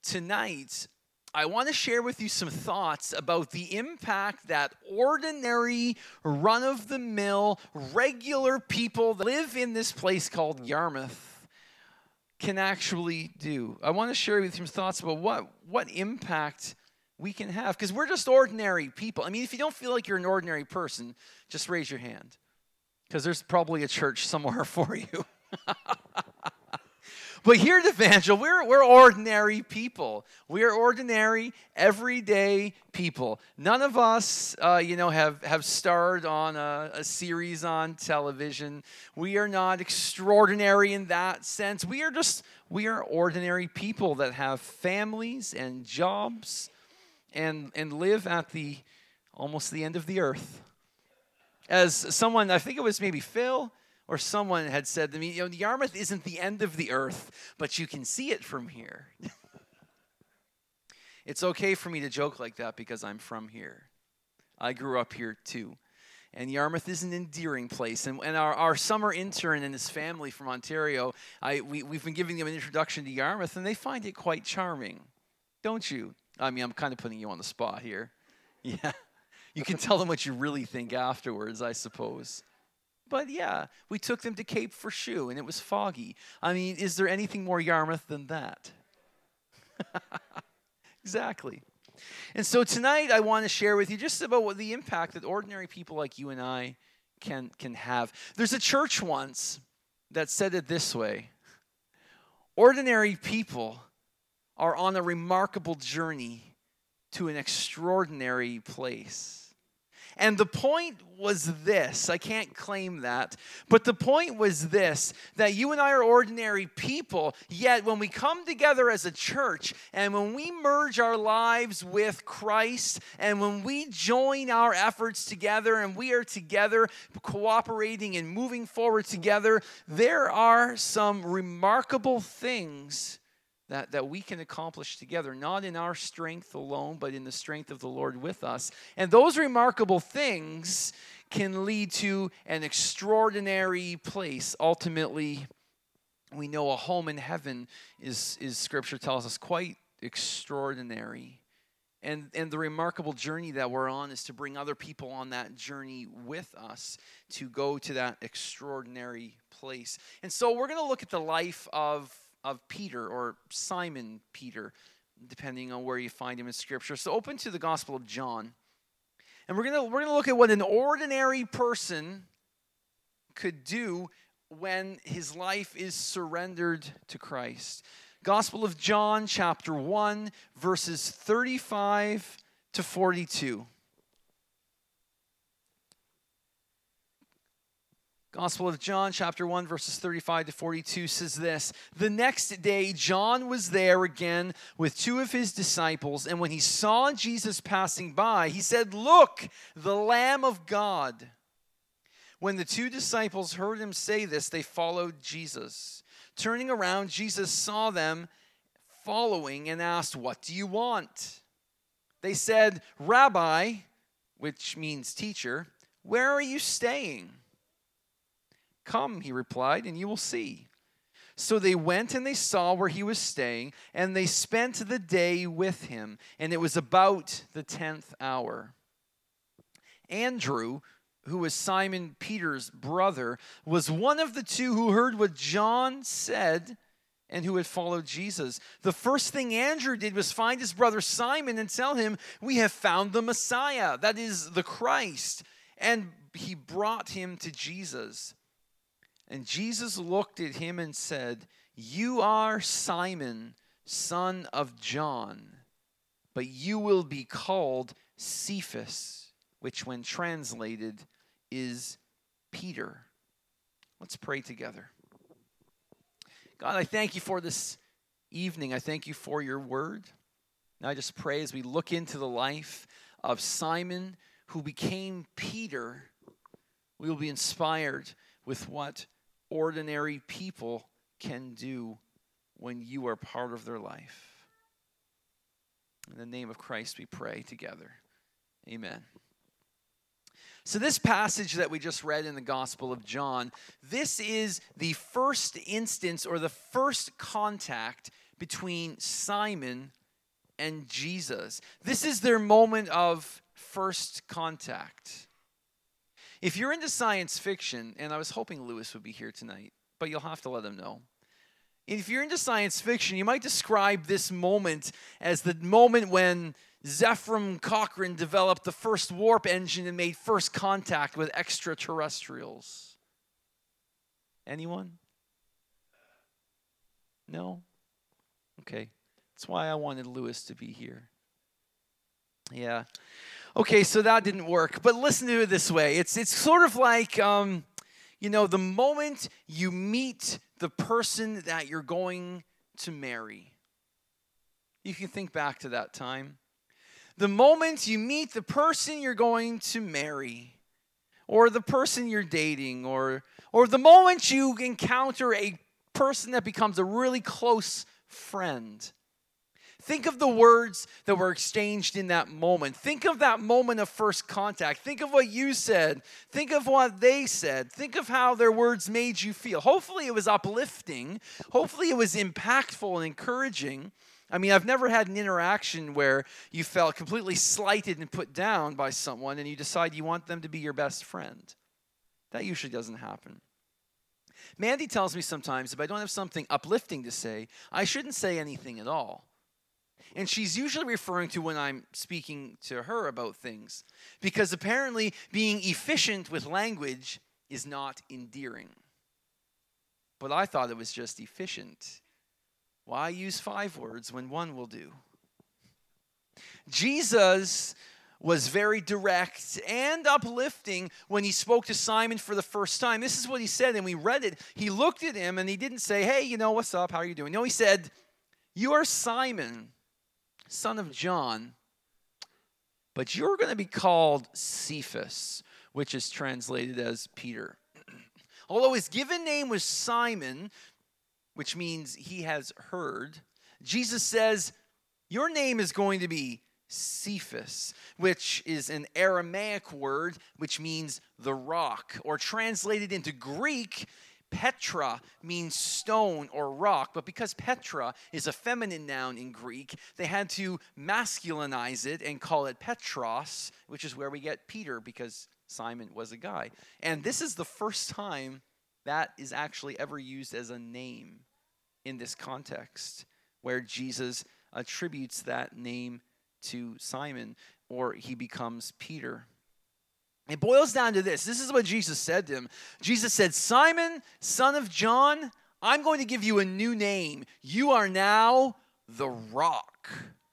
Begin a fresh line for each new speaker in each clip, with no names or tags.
tonight, I want to share with you some thoughts about the impact that ordinary, run-of-the-mill, regular people that live in this place called Yarmouth can actually do. I want to share with you some thoughts about what impact we can have, because we're just ordinary people. I mean, if you don't feel like you're an ordinary person, just raise your hand, because there's probably a church somewhere for you. But here at Evangel, we're ordinary people. We're ordinary, everyday people. None of us, have starred on a series on television. We are not extraordinary in that sense. We are ordinary people that have families and jobs and live at almost the end of the earth. As someone, I think it was maybe Phil, or someone had said to me, Yarmouth isn't the end of the earth, but you can see it from here. It's okay for me to joke like that because I'm from here. I grew up here too. And Yarmouth is an endearing place. And our summer intern and his family from Ontario, we've been giving them an introduction to Yarmouth, and they find it quite charming. Don't you? I mean, I'm kind of putting you on the spot here. Yeah. You can tell them what you really think afterwards, I suppose. But yeah, we took them to Cape Forshoe, and it was foggy. I mean, is there anything more Yarmouth than that? Exactly. And so tonight I want to share with you just about what the impact that ordinary people like you and I can have. There's a church once that said it this way: ordinary people are on a remarkable journey to an extraordinary place. And the point was this, I can't claim that, but the point was this, that you and I are ordinary people, yet when we come together as a church, and when we merge our lives with Christ, and when we join our efforts together, and we are together cooperating and moving forward together, there are some remarkable things that we can accomplish together, not in our strength alone, but in the strength of the Lord with us. And those remarkable things can lead to an extraordinary place. Ultimately, we know a home in heaven is Scripture tells us, quite extraordinary. And the remarkable journey that we're on is to bring other people on that journey with us to go to that extraordinary place. And so we're going to look at the life of Peter, or Simon Peter, depending on where you find him in Scripture. So open to the Gospel of John, and we're gonna look at what an ordinary person could do when his life is surrendered to Christ. Gospel of John, chapter 1, verses 35 to 42. Gospel of John, chapter 1, verses 35 to 42 says this: The next day, John was there again with two of his disciples, and when he saw Jesus passing by, he said, "Look, the Lamb of God." When the two disciples heard him say this, they followed Jesus. Turning around, Jesus saw them following and asked, "What do you want?" They said, "Rabbi," which means teacher, "where are you staying?" "Come," he replied, "and you will see." So they went and they saw where he was staying, and they spent the day with him. And it was about the 10th hour. Andrew, who was Simon Peter's brother, was one of the two who heard what John said and who had followed Jesus. The first thing Andrew did was find his brother Simon and tell him, "We have found the Messiah," that is, the Christ. And he brought him to Jesus. And Jesus looked at him and said, "You are Simon, son of John, but you will be called Cephas," which when translated is Peter. Let's pray together. God, I thank you for this evening. I thank you for your word. And I just pray as we look into the life of Simon, who became Peter, we will be inspired with what ordinary people can do when you are part of their life. In the name of Christ we pray together. Amen. So this passage that we just read in the Gospel of John, this is the first instance or the first contact between Simon and Jesus. This is their moment of first contact. If you're into science fiction, and I was hoping Lewis would be here tonight, but you'll have to let him know. If you're into science fiction, you might describe this moment as the moment when Zefram Cochrane developed the first warp engine and made first contact with extraterrestrials. Anyone? No? Okay. That's why I wanted Lewis to be here. Yeah. Okay, so that didn't work. But listen to it this way. It's sort of like, the moment you meet the person that you're going to marry. You can think back to that time. The moment you meet the person you're going to marry, or the person you're dating, or the moment you encounter a person that becomes a really close friend. Think of the words that were exchanged in that moment. Think of that moment of first contact. Think of what you said. Think of what they said. Think of how their words made you feel. Hopefully it was uplifting. Hopefully it was impactful and encouraging. I mean, I've never had an interaction where you felt completely slighted and put down by someone and you decide you want them to be your best friend. That usually doesn't happen. Mandy tells me sometimes if I don't have something uplifting to say, I shouldn't say anything at all. And she's usually referring to when I'm speaking to her about things. Because apparently being efficient with language is not endearing. But I thought it was just efficient. Why use 5 words when 1 will do? Jesus was very direct and uplifting when he spoke to Simon for the first time. This is what he said, and we read it. He looked at him, and he didn't say, hey, what's up? How are you doing? No, he said, you are Simon, son of John, but you're going to be called Cephas, which is translated as Peter. Although his given name was Simon, which means he has heard, Jesus says, your name is going to be Cephas, which is an Aramaic word which means the rock, or translated into Greek, Petra means stone or rock, but because Petra is a feminine noun in Greek, they had to masculinize it and call it Petros, which is where we get Peter, because Simon was a guy. And this is the first time that is actually ever used as a name in this context, where Jesus attributes that name to Simon, or he becomes Peter. It boils down to this. This is what Jesus said to him. Jesus said, Simon, son of John, I'm going to give you a new name. You are now the Rock.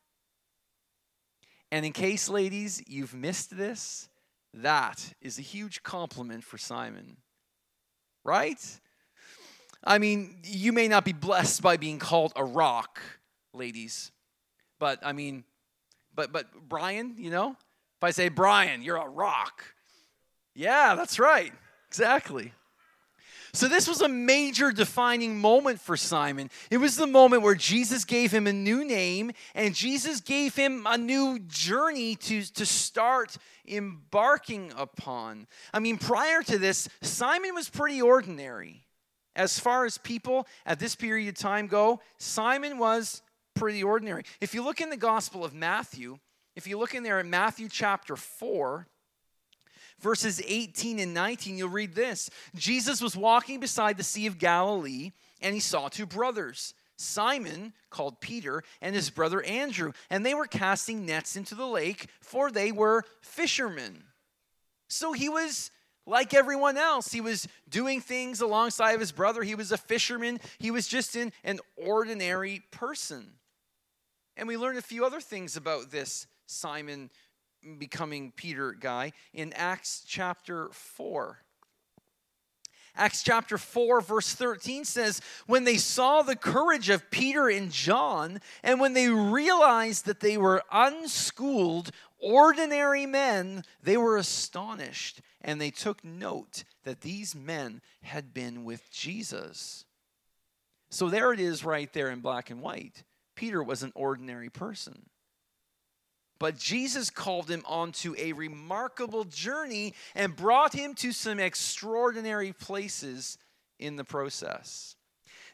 And in case, ladies, you've missed this, that is a huge compliment for Simon. Right? I mean, you may not be blessed by being called a rock, ladies. But Brian, if I say, Brian, you're a rock. Yeah, that's right. Exactly. So this was a major defining moment for Simon. It was the moment where Jesus gave him a new name, and Jesus gave him a new journey to start embarking upon. I mean, prior to this, Simon was pretty ordinary. As far as people at this period of time go, Simon was pretty ordinary. If you look in the Gospel of Matthew, if you look in there at Matthew chapter 4, verses 18 and 19, you'll read this. Jesus was walking beside the Sea of Galilee, and he saw 2 brothers, Simon, called Peter, and his brother Andrew. And they were casting nets into the lake, for they were fishermen. So he was like everyone else. He was doing things alongside of his brother. He was a fisherman. He was just an ordinary person. And we learned a few other things about this Simon becoming Peter guy in Acts chapter 4. Acts chapter 4 verse 13 says, when they saw the courage of Peter and John, and when they realized that they were unschooled, ordinary men, they were astonished, and they took note that these men had been with Jesus. So there it is right there in black and white. Peter was an ordinary person. But Jesus called him onto a remarkable journey and brought him to some extraordinary places in the process.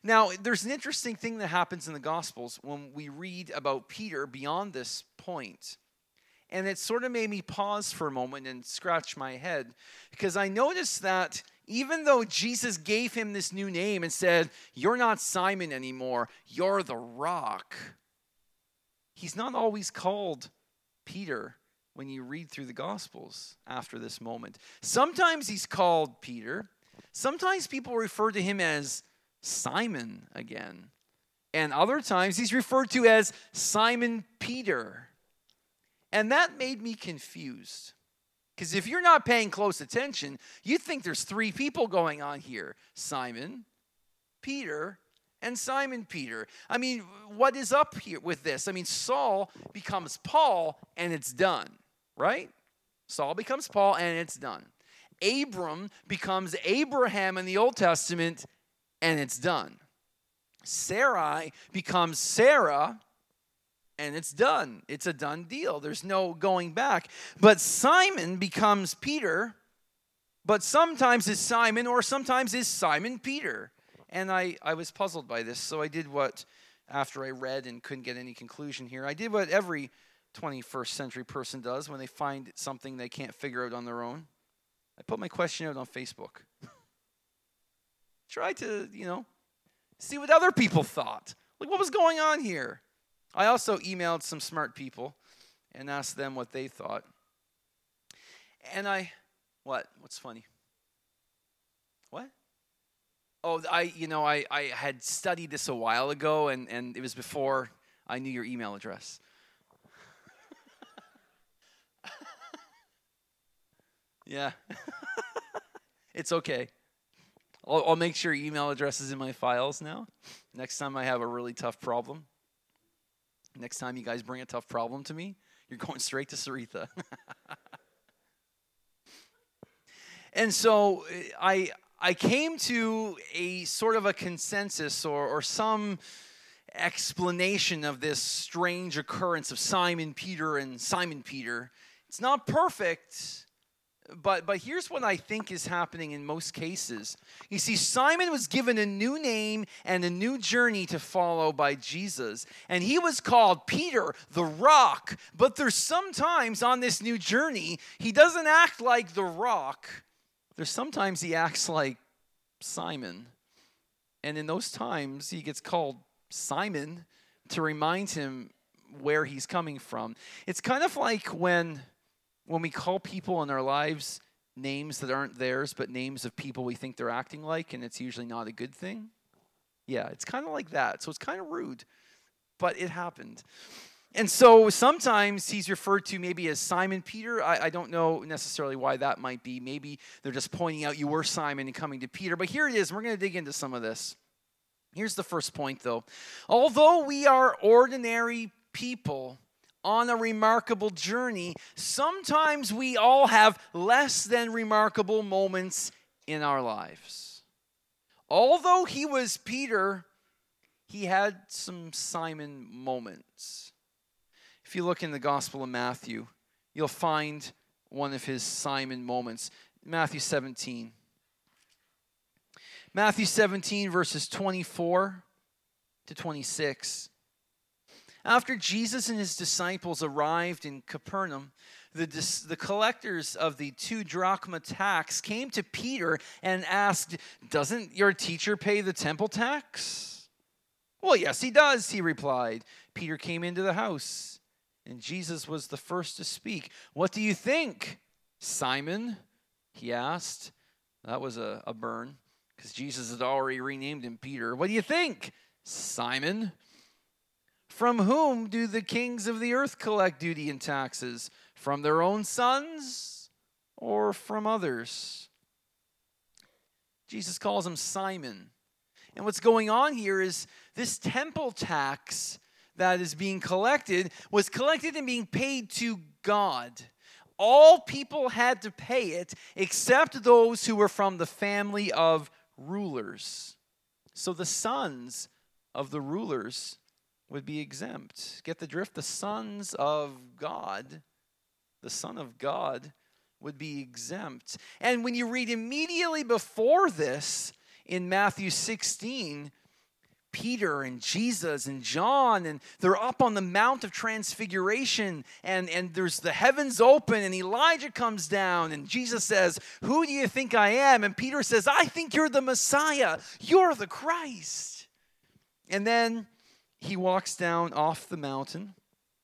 Now, there's an interesting thing that happens in the Gospels when we read about Peter beyond this point. And it sort of made me pause for a moment and scratch my head, because I noticed that even though Jesus gave him this new name and said, "You're not Simon anymore, you're the rock," he's not always called Peter when you read through the Gospels after this moment. Sometimes he's called Peter. Sometimes people refer to him as Simon again. And other times he's referred to as Simon Peter. And that made me confused. Because if you're not paying close attention, you'd think there's three people going on here: Simon, Peter, and Simon Peter. I mean, what is up here with this? I mean, Saul becomes Paul and it's done, right? Saul becomes Paul and it's done. Abram becomes Abraham in the Old Testament and it's done. Sarai becomes Sarah and it's done. It's a done deal. There's no going back. But Simon becomes Peter, but sometimes it's Simon or sometimes it's Simon Peter. And I was puzzled by this, so I did what, after I read and couldn't get any conclusion here, I did what every 21st century person does when they find something they can't figure out on their own. I put my question out on Facebook. Try to, see what other people thought. Like, what was going on here? I also emailed some smart people and asked them what they thought. And what's funny? What? Oh, I had studied this a while ago, and it was before I knew your email address. Yeah. It's okay. I'll make sure your email address is in my files now. Next time I have a really tough problem. Next time you guys bring a tough problem to me, you're going straight to Saritha. And so I came to a sort of a consensus or some explanation of this strange occurrence of Simon Peter and Simon Peter. It's not perfect, but here's what I think is happening in most cases. You see, Simon was given a new name and a new journey to follow by Jesus. And he was called Peter, the rock. But there's sometimes on this new journey, he doesn't act like the rock. There's sometimes he acts like Simon. And in those times, he gets called Simon to remind him where he's coming from. It's kind of like when we call people in our lives names that aren't theirs, but names of people we think they're acting like, and it's usually not a good thing. Yeah, it's kind of like that. So it's kind of rude, but it happened. And so sometimes he's referred to maybe as Simon Peter. I don't know necessarily why that might be. Maybe they're just pointing out you were Simon and coming to Peter. But here it is. We're going to dig into some of this. Here's the first point, though. Although we are ordinary people on a remarkable journey, sometimes we all have less than remarkable moments in our lives. Although he was Peter, he had some Simon moments. If you look in the Gospel of Matthew, you'll find one of his Simon moments. Matthew 17. Matthew 17, verses 24 to 26. After Jesus and his disciples arrived in Capernaum, the collectors of the 2 drachma tax came to Peter and asked, "Doesn't your teacher pay the temple tax?" "Well, yes, he does," he replied. Peter came into the house, and Jesus was the first to speak. "What do you think, Simon?" he asked. That was a burn, because Jesus had already renamed him Peter. "What do you think, Simon? From whom do the kings of the earth collect duty and taxes? From their own sons or from others?" Jesus calls him Simon. And what's going on here is this temple tax that is being collected was collected and being paid to God. All people had to pay it except those who were from the family of rulers. So the sons of the rulers would be exempt. Get the drift? The sons of God, the Son of God, would be exempt. And when you read immediately before this in Matthew 16, Peter and Jesus and John, and they're up on the Mount of Transfiguration, and there's the heavens open, and Elijah comes down, and Jesus says, "Who do you think I am?" And Peter says, "I think you're the Messiah. You're the Christ." And then he walks down off the mountain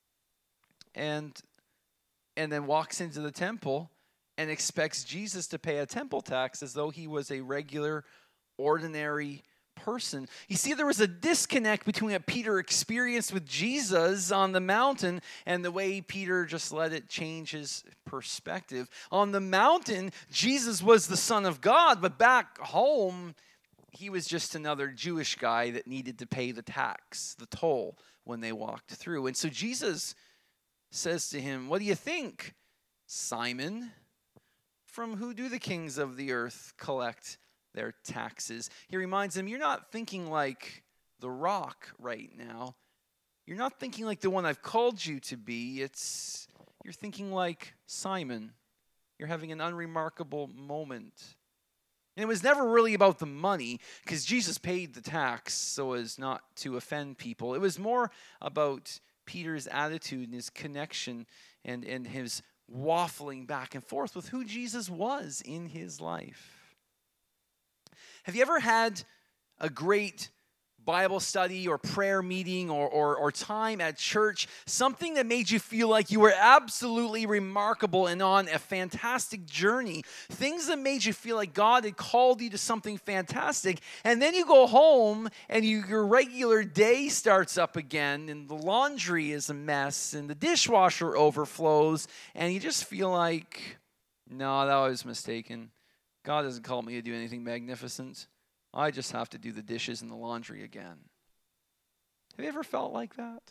and then walks into the temple and expects Jesus to pay a temple tax as though he was a regular, ordinary person. You see, there was a disconnect between what Peter experienced with Jesus on the mountain and the way Peter just let it change his perspective. On the mountain, Jesus was the Son of God, but back home, he was just another Jewish guy that needed to pay the tax, the toll, when they walked through. And so Jesus says to him, "What do you think, Simon? From who do the kings of the earth collect their taxes?" He reminds him, "You're not thinking like the Rock right now. You're not thinking like the one I've called you to be. You're thinking like Simon. You're having an unremarkable moment." And it was never really about the money, because Jesus paid the tax so as not to offend people. It was more about Peter's attitude and his connection and his waffling back and forth with who Jesus was in his life. Have you ever had a great Bible study or prayer meeting or time at church, something that made you feel like you were absolutely remarkable and on a fantastic journey, things that made you feel like God had called you to something fantastic, and then you go home and your regular day starts up again, and the laundry is a mess, and the dishwasher overflows, and you just feel like, no, that was mistaken. God hasn't called me to do anything magnificent. I just have to do the dishes and the laundry again. Have you ever felt like that?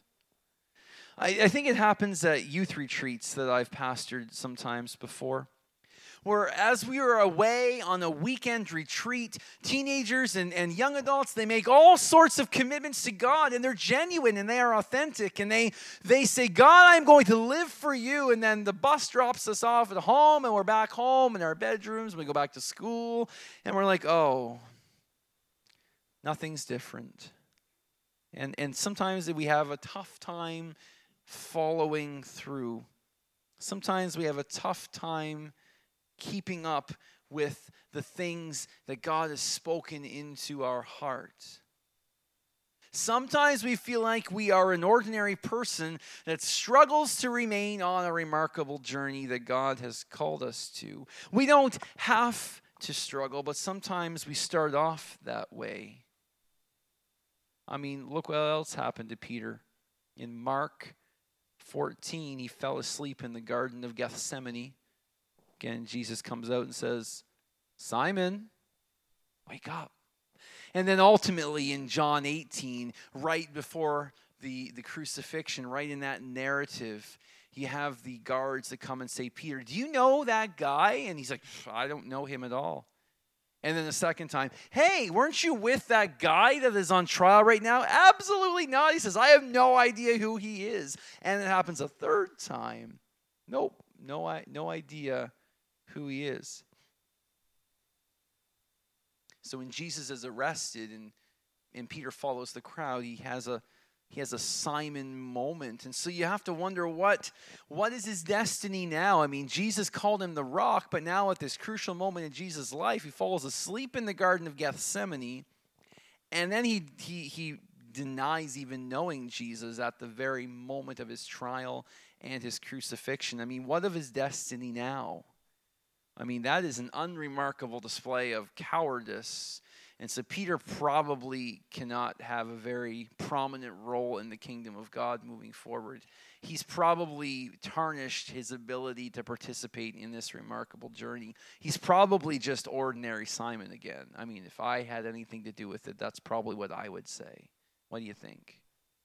I think it happens at youth retreats that I've pastored sometimes before, where as we are away on a weekend retreat, teenagers and young adults, they make all sorts of commitments to God, and they're genuine and they are authentic, and they say, "God, I'm going to live for you," and then the bus drops us off at home, and we're back home in our bedrooms, and we go back to school, and we're like, oh, nothing's different. And sometimes we have a tough time following through. Sometimes we have a tough time keeping up with the things that God has spoken into our heart. Sometimes we feel like we are an ordinary person that struggles to remain on a remarkable journey that God has called us to. We don't have to struggle, but sometimes we start off that way. I mean, look what else happened to Peter. In Mark 14, he fell asleep in the Garden of Gethsemane. Again, Jesus comes out and says, "Simon, wake up." And then ultimately in John 18, right before the crucifixion, right in that narrative, you have the guards that come and say, "Peter, do you know that guy?" And he's like, "I don't know him at all." And then the second time, "Hey, weren't you with that guy that is on trial right now?" "Absolutely not." He says, "I have no idea who he is." And it happens a third time. Nope, no idea who he is. So when Jesus is arrested and Peter follows the crowd, he has a Simon moment. And so you have to wonder, what is his destiny now? I mean, Jesus called him the Rock, but now at this crucial moment in Jesus' life, he falls asleep in the Garden of Gethsemane, and then he denies even knowing Jesus at the very moment of his trial and his crucifixion. I mean, what of his destiny now? I mean, that is an unremarkable display of cowardice. And so Peter probably cannot have a very prominent role in the kingdom of God moving forward. He's probably tarnished his ability to participate in this remarkable journey. He's probably just ordinary Simon again. I mean, if I had anything to do with it, that's probably what I would say. What do you think?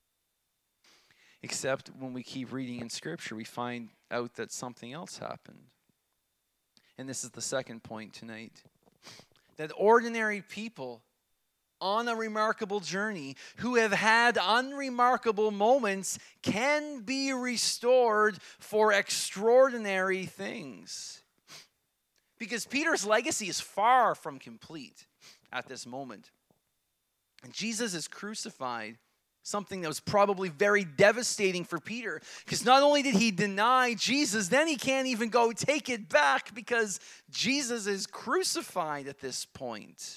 Except when we keep reading in Scripture, we find out that something else happened. And this is the second point tonight. That ordinary people on a remarkable journey who have had unremarkable moments can be restored for extraordinary things. Because Peter's legacy is far from complete at this moment. Jesus is crucified, something that was probably very devastating for Peter, because not only did he deny Jesus, then he can't even go take it back because Jesus is crucified at this point.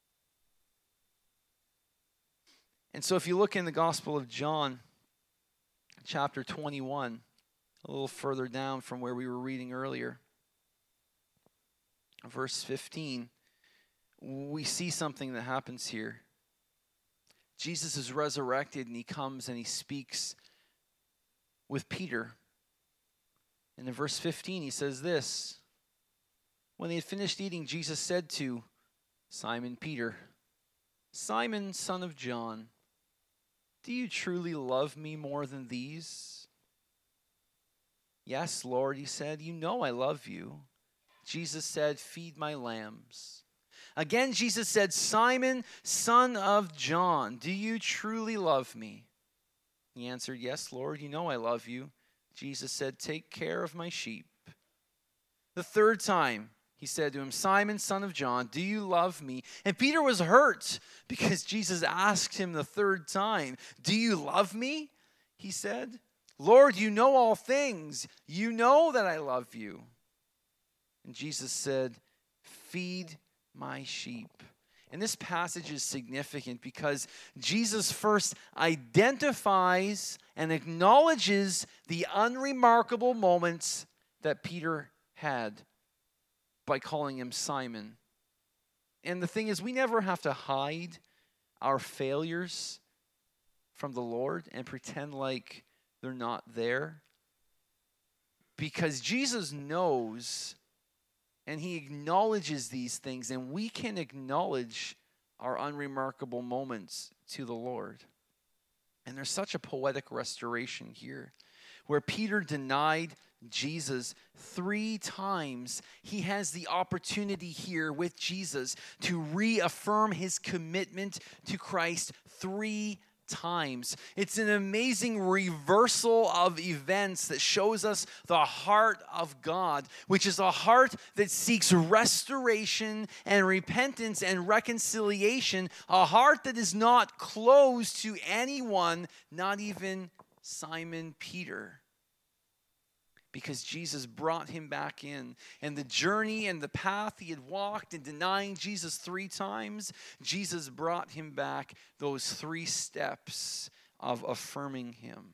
And so if you look in the Gospel of John, chapter 21, a little further down from where we were reading earlier, verse 15, we see something that happens here. Jesus is resurrected and he comes and he speaks with Peter. And in verse 15 he says this, when they had finished eating, Jesus said to Simon Peter, Simon, son of John, do you truly love me more than these? Yes, Lord, he said, you know I love you. Jesus said, feed my lambs. Again, Jesus said, Simon, son of John, do you truly love me? He answered, yes, Lord, you know I love you. Jesus said, take care of my sheep. The third time, he said to him, Simon, son of John, do you love me? And Peter was hurt because Jesus asked him the third time, do you love me? He said, Lord, you know all things. You know that I love you. And Jesus said, feed my sheep. And this passage is significant because Jesus first identifies and acknowledges the unremarkable moments that Peter had by calling him Simon. And the thing is, we never have to hide our failures from the Lord and pretend like they're not there, because Jesus knows and he acknowledges these things, and we can acknowledge our unremarkable moments to the Lord. And there's such a poetic restoration here where Peter denied Jesus 3 times. He has the opportunity here with Jesus to reaffirm his commitment to Christ 3 times. It's an amazing reversal of events that shows us the heart of God, which is a heart that seeks restoration and repentance and reconciliation, a heart that is not closed to anyone, not even Simon Peter. Because Jesus brought him back in. And the journey and the path he had walked in denying Jesus 3 times, Jesus brought him back those 3 steps of affirming him.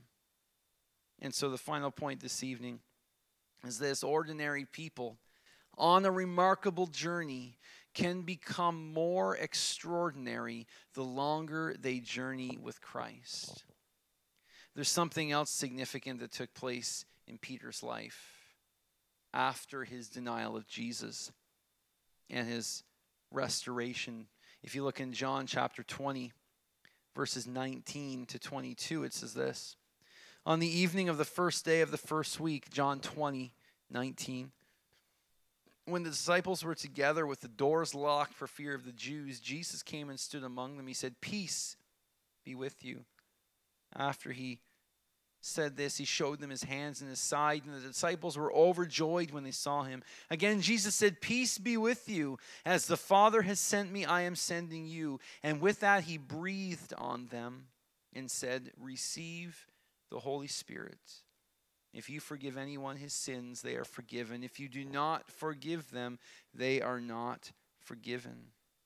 And so the final point this evening is this: ordinary people on a remarkable journey can become more extraordinary the longer they journey with Christ. There's something else significant that took place in Peter's life after his denial of Jesus and his restoration. If you look in John chapter 20, verses 19 to 22, it says this: on the evening of the first day of the first week, John 20, 19, when the disciples were together with the doors locked for fear of the Jews, Jesus came and stood among them. He said, peace be with you. After he said this, he showed them his hands and his side, and the disciples were overjoyed when they saw him. Again, Jesus said, peace be with you. As the Father has sent me, I am sending you. And with that, he breathed on them and said, receive the Holy Spirit. If you forgive anyone his sins, they are forgiven. If you do not forgive them, they are not forgiven.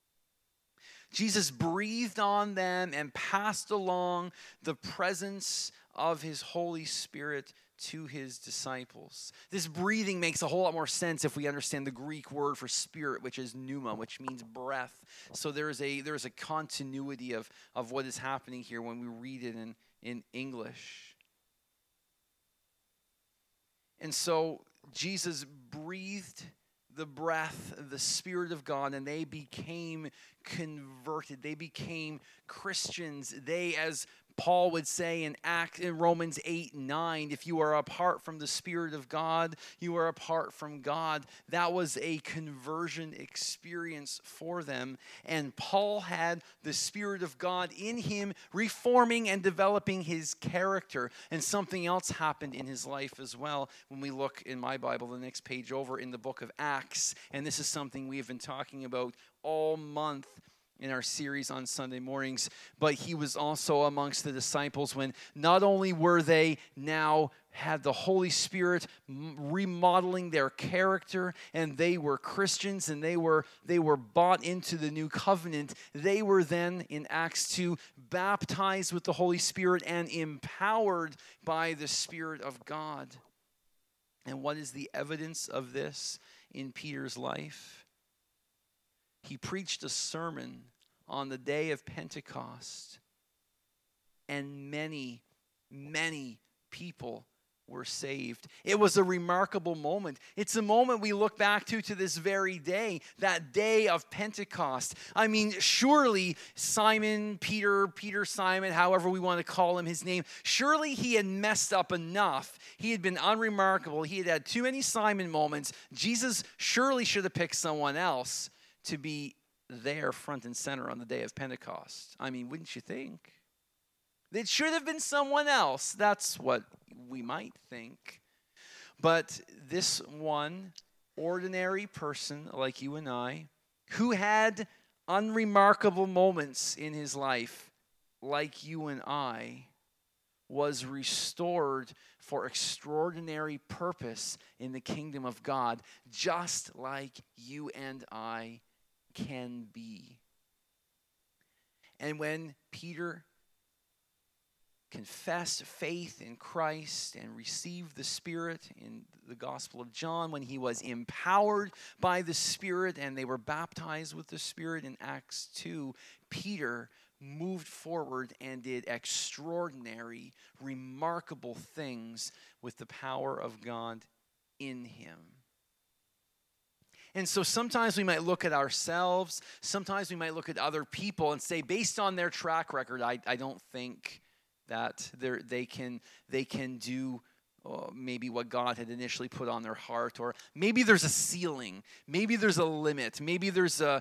Jesus breathed on them and passed along the presence of his Holy Spirit to his disciples. This breathing makes a whole lot more sense if we understand the Greek word for spirit, which is pneuma, which means breath. So there is a continuity of what is happening here when we read it in English. And so Jesus breathed the breath, the Spirit of God, and they became converted. They became Christians. They, as Paul would say in Romans 8:9, if you are apart from the Spirit of God, you are apart from God. That was a conversion experience for them. And Paul had the Spirit of God in him, reforming and developing his character. And something else happened in his life as well. When we look in my Bible, the next page over in the book of Acts, and this is something we have been talking about all month. in our series on Sunday mornings, but he was also amongst the disciples when not only were they now had the Holy Spirit remodeling their character, and they were Christians, and they were bought into the new covenant, they were then in Acts 2 baptized with the Holy Spirit and empowered by the Spirit of God. And what is the evidence of this in Peter's life? He preached a sermon on the day of Pentecost, and many, many people were saved. It was a remarkable moment. It's a moment we look back to this very day, that day of Pentecost. I mean, surely Simon, Peter, Simon, however we want to call him, his name, surely he had messed up enough. He had been unremarkable. He had had too many Simon moments. Jesus surely should have picked someone else to be there front and center on the day of Pentecost. I mean, wouldn't you think? It should have been someone else. That's what we might think. But this one ordinary person like you and I, who had unremarkable moments in his life like you and I, was restored for extraordinary purpose in the kingdom of God, just like you and I can be. And when Peter confessed faith in Christ and received the Spirit in the Gospel of John, when he was empowered by the Spirit and they were baptized with the Spirit in Acts 2, Peter moved forward and did extraordinary, remarkable things with the power of God in him. And so sometimes we might look at ourselves, sometimes we might look at other people and say, based on their track record, I don't think that they can do maybe what God had initially put on their heart, or maybe there's a ceiling, maybe there's a limit, maybe there's a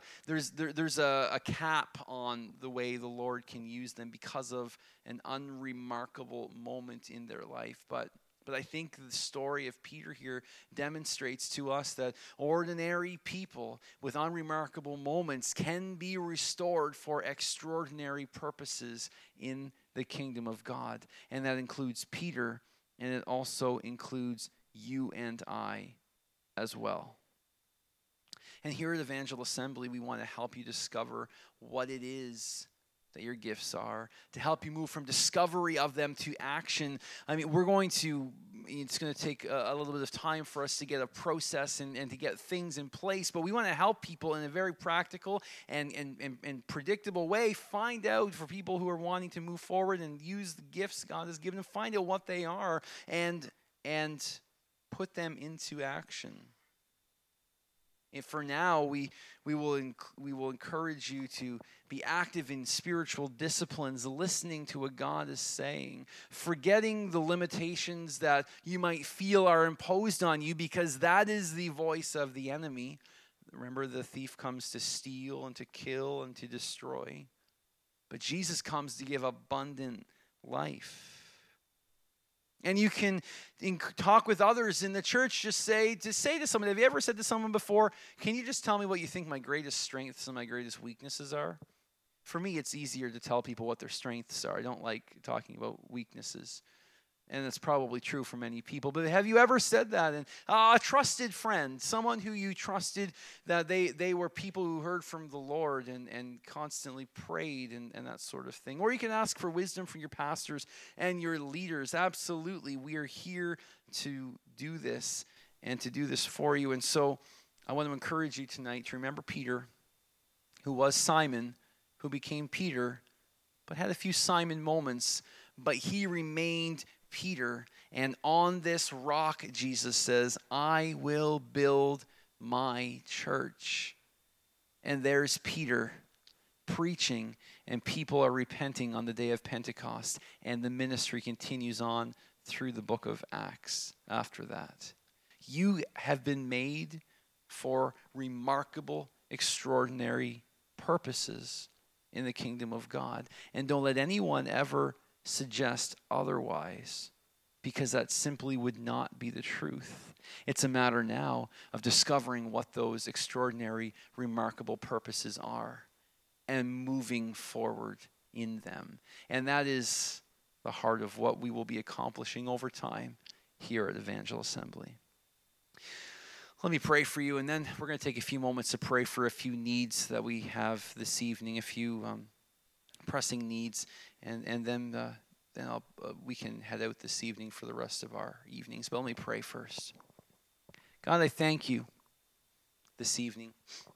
cap on the way the Lord can use them because of an unremarkable moment in their life. But I think the story of Peter here demonstrates to us that ordinary people with unremarkable moments can be restored for extraordinary purposes in the kingdom of God. And that includes Peter, and it also includes you and I as well. And here at Evangel Assembly, we want to help you discover what it is that your gifts are, to help you move from discovery of them to action. I mean, it's going to take a little bit of time for us to get a process and to get things in place, but we want to help people in a very practical and predictable way find out, for people who are wanting to move forward and use the gifts God has given them, find out what they are and put them into action. And for now, we will encourage you to be active in spiritual disciplines, listening to what God is saying, forgetting the limitations that you might feel are imposed on you, because that is the voice of the enemy. Remember, the thief comes to steal and to kill and to destroy, but Jesus comes to give abundant life. And you can talk with others in the church. Just say to someone, have you ever said to someone before, can you just tell me what you think my greatest strengths and my greatest weaknesses are? For me, it's easier to tell people what their strengths are. I don't like talking about weaknesses. And it's probably true for many people. But have you ever said that? And a trusted friend, someone who you trusted, that they were people who heard from the Lord and constantly prayed and that sort of thing. Or you can ask for wisdom from your pastors and your leaders. Absolutely, we are here to do this and to do this for you. And so I want to encourage you tonight to remember Peter, who was Simon, who became Peter, but had a few Simon moments, but he remained Peter. And on this rock, Jesus says, I will build my church. And there's Peter preaching, and people are repenting on the day of Pentecost. And the ministry continues on through the book of Acts after that. You have been made for remarkable, extraordinary purposes in the kingdom of God. And don't let anyone ever suggest otherwise, because that simply would not be the truth. It's a matter now of discovering what those extraordinary, remarkable purposes are and moving forward in them. And that is the heart of what we will be accomplishing over time here at Evangel Assembly. Let me pray for you, and then we're going to take a few moments to pray for a few needs that we have this evening, a few pressing needs, and then we can head out this evening for the rest of our evenings. But let me pray first. God, I thank you this evening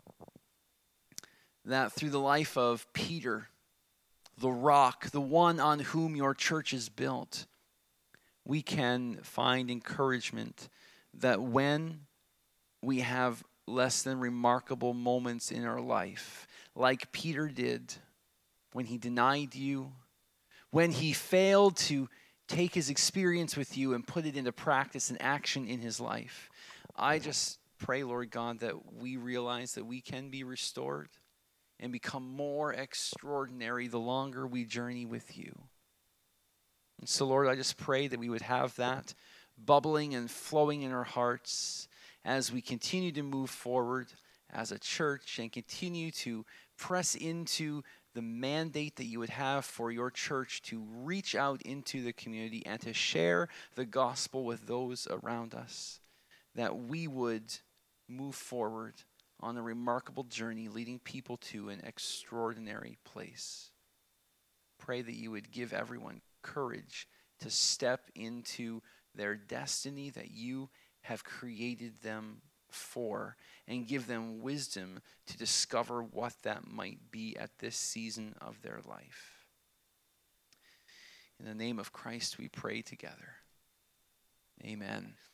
that through the life of Peter, the rock, the one on whom your church is built, we can find encouragement that when we have less than remarkable moments in our life, like Peter did when he denied you, when he failed to take his experience with you and put it into practice and action in his life, I just pray, Lord God, that we realize that we can be restored and become more extraordinary the longer we journey with you. And so, Lord, I just pray that we would have that bubbling and flowing in our hearts as we continue to move forward as a church and continue to press into the mandate that you would have for your church to reach out into the community and to share the gospel with those around us, that we would move forward on a remarkable journey leading people to an extraordinary place. Pray that you would give everyone courage to step into their destiny that you have created them for, and give them wisdom to discover what that might be at this season of their life. In the name of Christ we pray together. Amen.